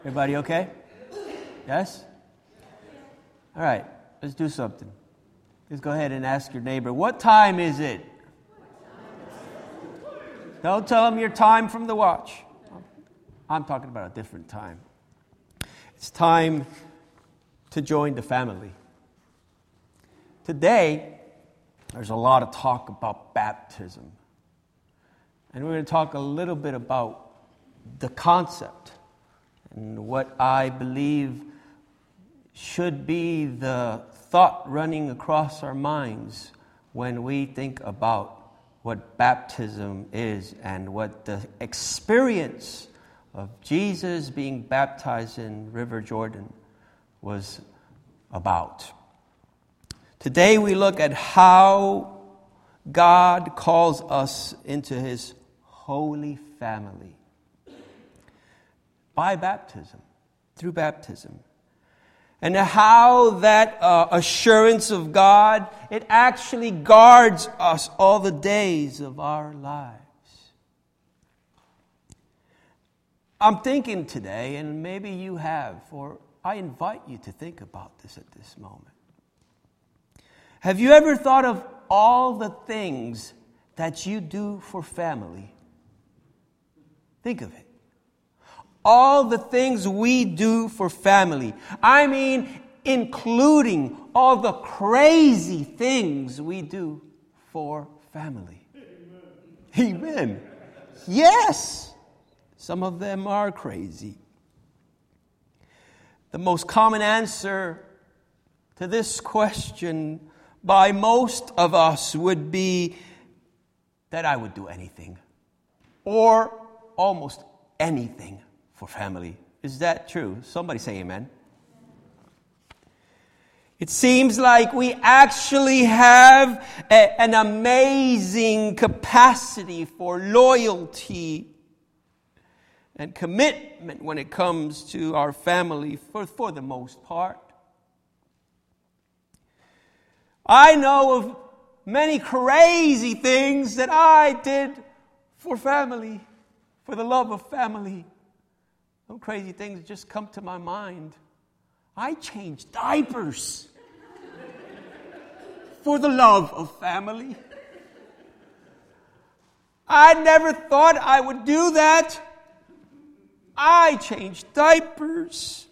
Everybody okay? Yes? All right, let's do something. Let's go ahead and ask your neighbor, what time is it? Don't tell them your time from the watch. I'm talking about a different time. It's time to join the family. Today, there's a lot of talk about baptism. And we're going to talk a little bit about the concept and what I believe should be the thought running across our minds when we think about what baptism is and what the experience of Jesus being baptized in River Jordan was about. Today we look at how God calls us into His holy family by baptism, through baptism. And how that assurance of God, it actually guards us all the days of our lives. I'm thinking today, and maybe you have, or I invite you to think about this at this moment. Have you ever thought of all the things that you do for family? Think of it. All the things we do for family. I mean, including all the crazy things we do for family. Amen. Amen. Yes. Some of them are crazy. The most common answer to this question by most of us would be that I would do anything or almost anything for family. Is that true? Somebody say amen. It seems like we actually have an amazing capacity for loyalty and commitment when it comes to our family for the most part. I know of many crazy things that I did for family, for the love of family. Some crazy things just come to my mind. I changed diapers for the love of family. I never thought I would do that. I changed diapers.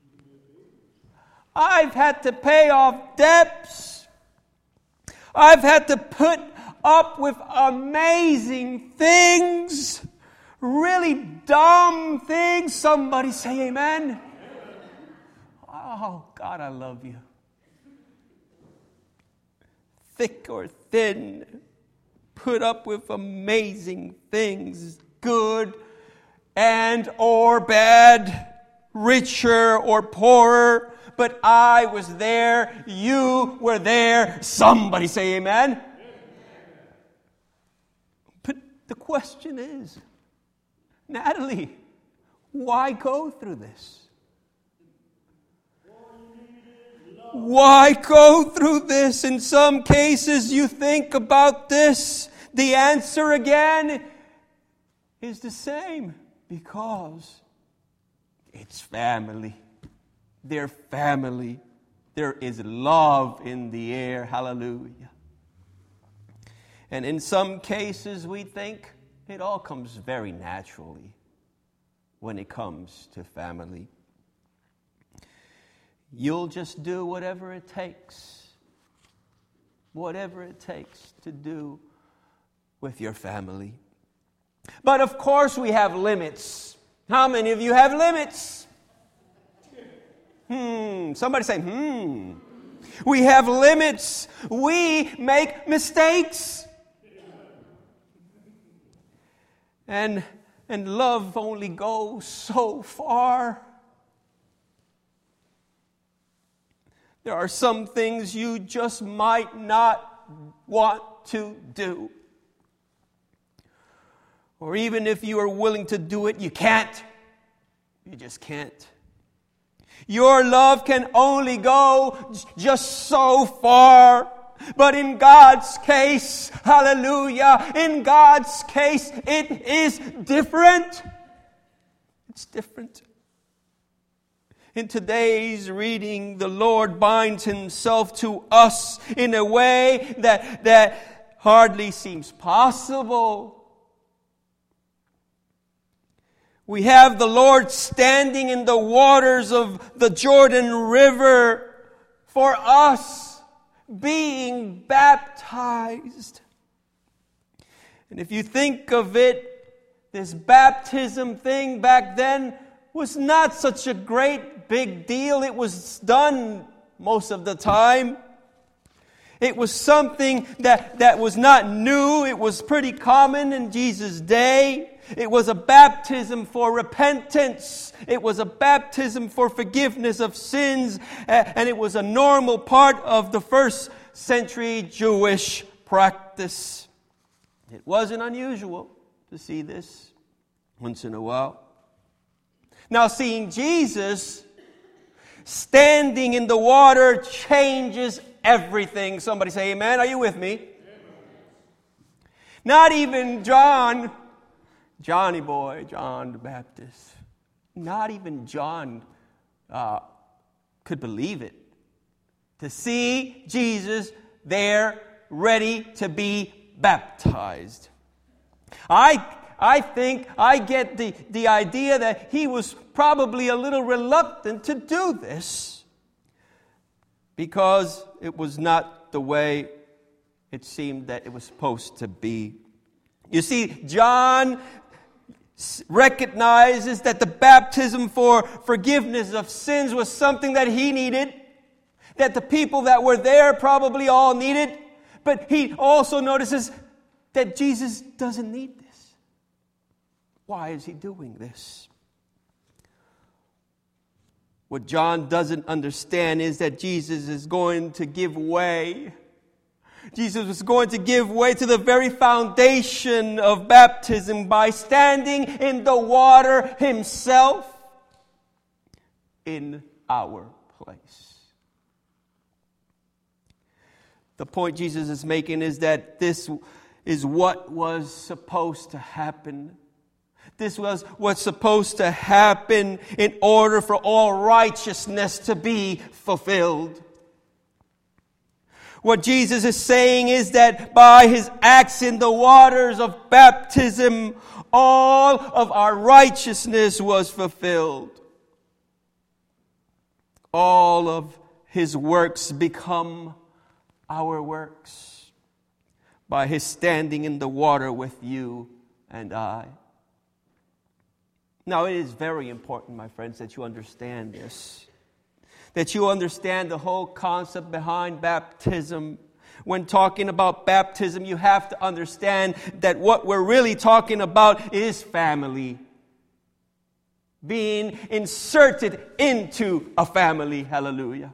I've had to pay off debts. I've had to put up with amazing things. Really dumb things. Somebody say amen. Oh, God, I love you. Thick or thin, put up with amazing things, good and or bad, richer or poorer. But I was there, you were there. Somebody say amen. But the question is, Natalie, why go through this? Why go through this? In some cases, you think about this. The answer again is the same. Because it's family. They're family. There is love in the air. Hallelujah. And in some cases, we think it all comes very naturally when it comes to family. You'll just do whatever it takes. Whatever it takes to do with your family. But of course we have limits. How many of you have limits? Somebody say, We have limits. We make mistakes. And love only goes so far. There are some things you just might not want to do. Or even if you are willing to do it, you can't. You just can't. Your love can only go just so far. But in God's case, hallelujah, in God's case, it is different. It's different. In today's reading, the Lord binds himself to us in a way that hardly seems possible. We have the Lord standing in the waters of the Jordan River for us, being baptized. And if you think of it, this baptism thing back then was not such a great big deal. It was done most of the time. It was something that was not new. It was pretty common in Jesus' day. It was a baptism for repentance. It was a baptism for forgiveness of sins. And it was a normal part of the first century Jewish practice. It wasn't unusual to see this once in a while. Now, seeing Jesus standing in the water changes everything. Somebody say amen. Are you with me? Amen. Not even Johnny boy, John the Baptist. Not even John could believe it. To see Jesus there ready to be baptized. I think I get the idea that he was probably a little reluctant to do this because it was not the way it seemed that it was supposed to be. You see, John recognizes that the baptism for forgiveness of sins was something that he needed, that the people that were there probably all needed, but he also notices that Jesus doesn't need this. Why is he doing this? What John doesn't understand is that Jesus is going to give way. Jesus was going to give way to the very foundation of baptism by standing in the water himself in our place. The point Jesus is making is that this is what was supposed to happen. This was what's supposed to happen in order for all righteousness to be fulfilled. What Jesus is saying is that by his acts in the waters of baptism, all of our righteousness was fulfilled. All of his works become our works by his standing in the water with you and I. Now, it is very important, my friends, that you understand this. That you understand the whole concept behind baptism. When talking about baptism, you have to understand that what we're really talking about is family. Being inserted into a family. Hallelujah.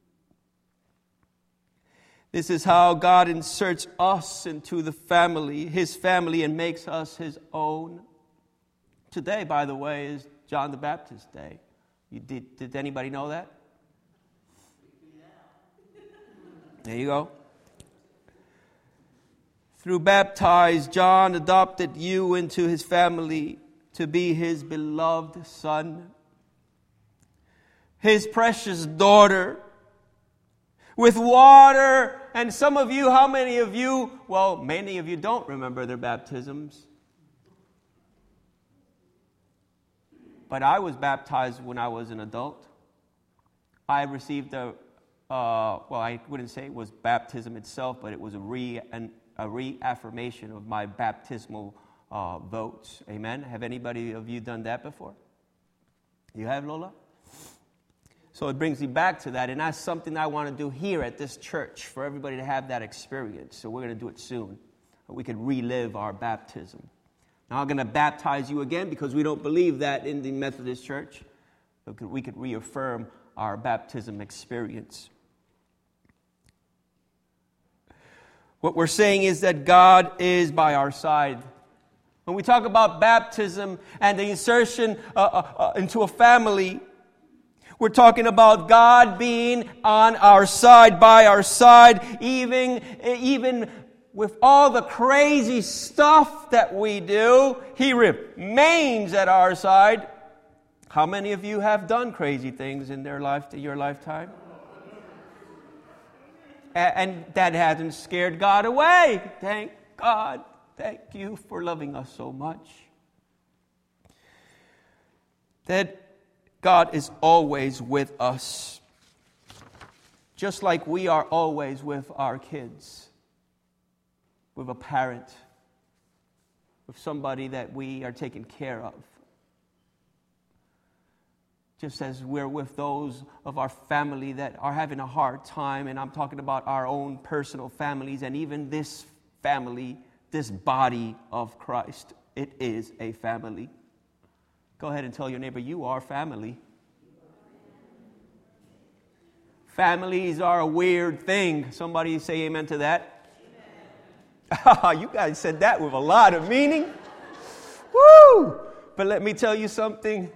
This is how God inserts us into the family, his family, and makes us his own. Today, by the way, is John the Baptist Day. Did anybody know that? There you go. Through baptized, John adopted you into his family to be his beloved son, his precious daughter, with water. And some of you, how many of you, well, many of you don't remember their baptisms. But I was baptized when I was an adult. I received I wouldn't say it was baptism itself, but it was a reaffirmation of my baptismal votes. Amen? Have anybody of you done that before? You have, Lola? So it brings me back to that, and that's something I want to do here at this church, for everybody to have that experience. So we're going to do it soon. We could relive our baptism. Now I'm going to baptize you again because we don't believe that in the Methodist Church. We could reaffirm our baptism experience. What we're saying is that God is by our side. When we talk about baptism and the insertion into a family, we're talking about God being on our side, by our side, even with all the crazy stuff that we do, he remains at our side. How many of you have done crazy things in your lifetime? And that hasn't scared God away. Thank God. Thank you for loving us so much. That God is always with us. Just like we are always with our kids. With a parent. With somebody that we are taking care of. Just as we're with those of our family that are having a hard time, and I'm talking about our own personal families, and even this family, this body of Christ, it is a family. Go ahead and tell your neighbor, you are family. Families are a weird thing. Somebody say amen to that. Amen. You guys said that with a lot of meaning. Woo! But let me tell you something.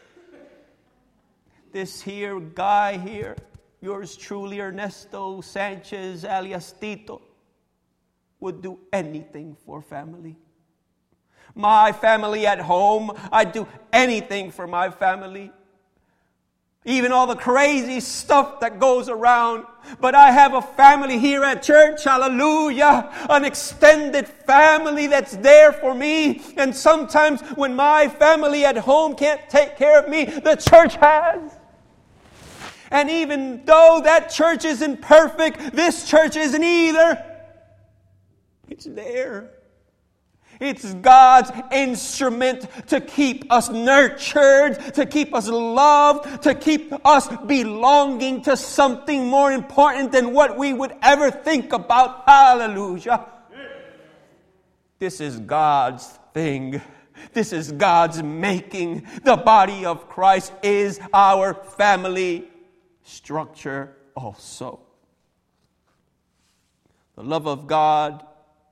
This here guy here, yours truly, Ernesto Sanchez alias Tito, would do anything for family. My family at home, I'd do anything for my family. Even all the crazy stuff that goes around. But I have a family here at church, hallelujah, an extended family that's there for me. And sometimes when my family at home can't take care of me, the church has. And even though that church isn't perfect, this church isn't either. It's there. It's God's instrument to keep us nurtured, to keep us loved, to keep us belonging to something more important than what we would ever think about. Hallelujah. This is God's thing. This is God's making. The body of Christ is our family structure also. The love of God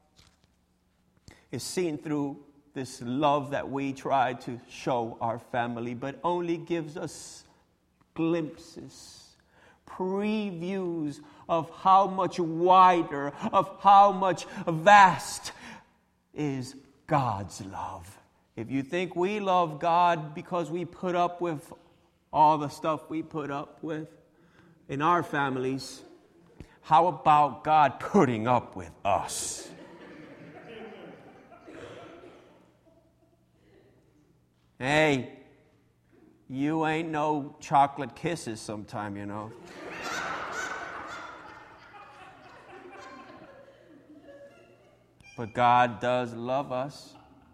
is seen through this love that we try to show our family, but only gives us glimpses, previews of how much wider, of how much vast is God's love. If you think we love God because we put up with all the stuff we put up with in our families, how about God putting up with us? Hey, you ain't no chocolate kisses sometime, you know. But God does love us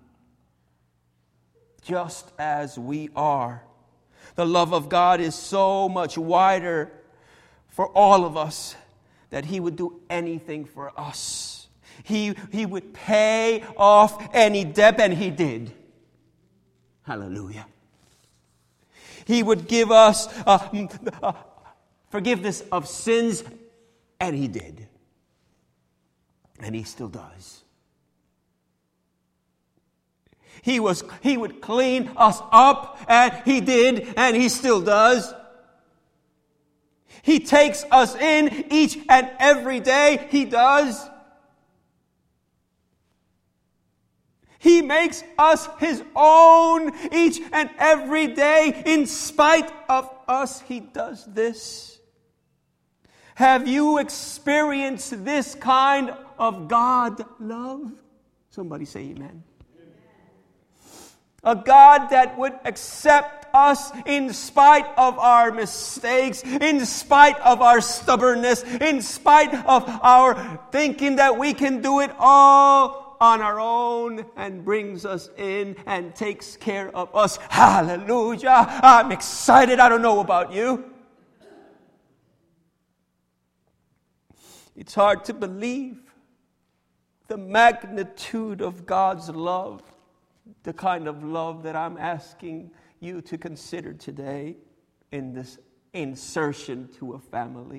just as we are. The love of God is so much wider for all of us that He would do anything for us. He would pay off any debt, and He did. Hallelujah. He would give us forgiveness of sins, and He did. And He still does. He would clean us up, and He did, and He still does. He takes us in each and every day. He does. He makes us His own each and every day. In spite of us, He does this. Have you experienced this kind of God love? Somebody say amen. A God that would accept us in spite of our mistakes, in spite of our stubbornness, in spite of our thinking that we can do it all on our own, and brings us in and takes care of us. Hallelujah. I'm excited. I don't know about you. It's hard to believe the magnitude of God's love, the kind of love that I'm asking you to consider today in this insertion to a family.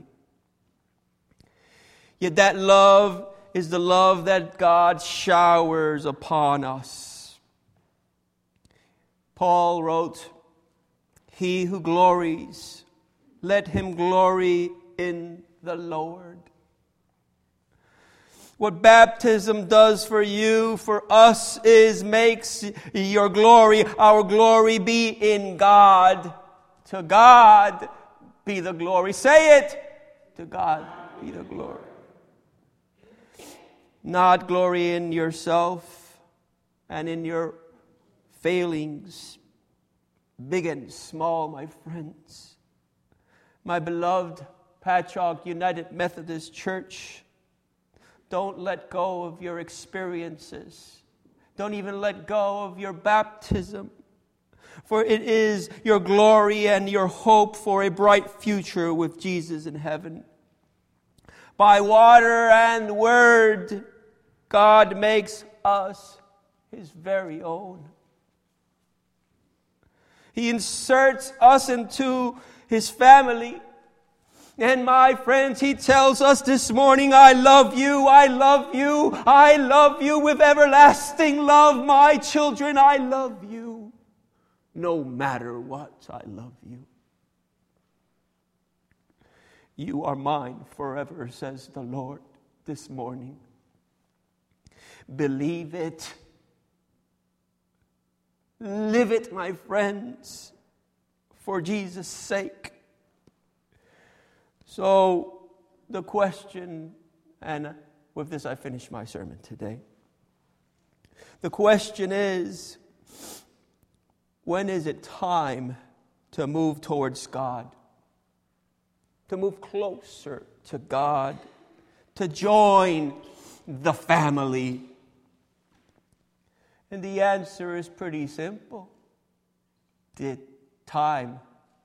Yet that love is the love that God showers upon us. Paul wrote, "He who glories, let him glory in the Lord." What baptism does for you, for us, is makes your glory, our glory, be in God. To God be the glory. Say it. To God be the glory. Not glory in yourself and in your failings, big and small, my friends. My beloved Patchogue United Methodist Church, don't let go of your experiences. Don't even let go of your baptism. For it is your glory and your hope for a bright future with Jesus in heaven. By water and word, God makes us His very own. He inserts us into His family. And my friends, He tells us this morning, I love you, I love you, I love you with everlasting love. My children, I love you. No matter what, I love you. You are mine forever, says the Lord this morning. Believe it. Live it, my friends, for Jesus' sake. So the question, and with this I finish my sermon today. The question is, when is it time to move towards God? To move closer to God? To join the family? And the answer is pretty simple. The time,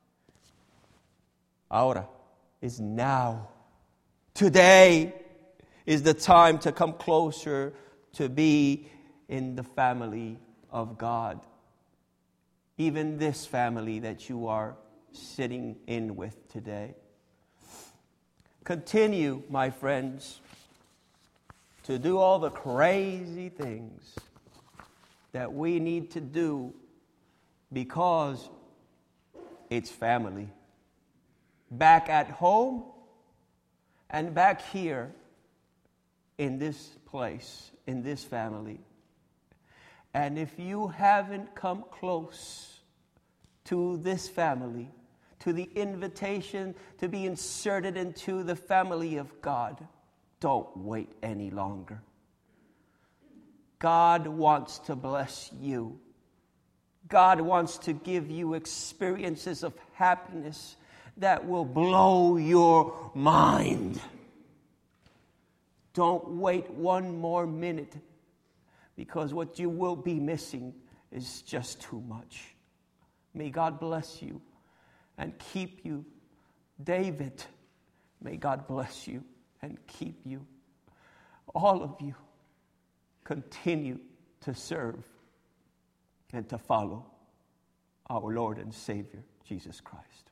ahora, is now. Today is the time to come closer to be in the family of God. Even this family that you are sitting in with today. Continue, my friends, to do all the crazy things that we need to do because it's family. Back at home and back here in this place, in this family. And if you haven't come close to this family, to the invitation to be inserted into the family of God, don't wait any longer. God wants to bless you. God wants to give you experiences of happiness that will blow your mind. Don't wait one more minute, because what you will be missing is just too much. May God bless you and keep you. David, may God bless you and keep you. All of you, continue to serve and to follow our Lord and Savior, Jesus Christ.